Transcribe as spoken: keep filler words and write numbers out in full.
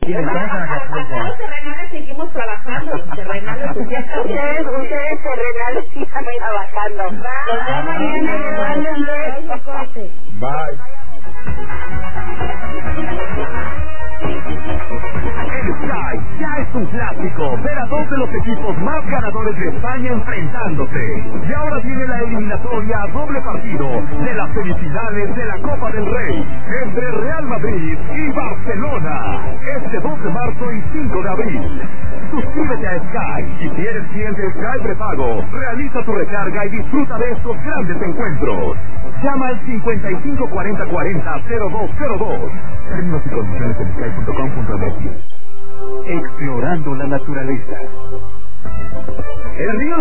Y entonces, los terrenales seguimos trabajando, los terrenales ustedes, ustedes terrenales sigan trabajando. Los veo mañana. bye. El Sky ya es un clásico. Ver a dos de los equipos más ganadores de España enfrentándose. Y ahora viene la eliminatoria a doble partido de las semifinales de la Copa del Rey entre Real Madrid y Barcelona. Este dos de marzo y cinco de abril. Suscríbete a Sky y si eres cliente Sky prepago, realiza tu recarga y disfruta de estos grandes encuentros. Llama al cincuenta y cinco cuarenta cuarenta cero dos cero dos. Términos y condiciones en sky punto com punto m x. Explorando la naturaleza. El río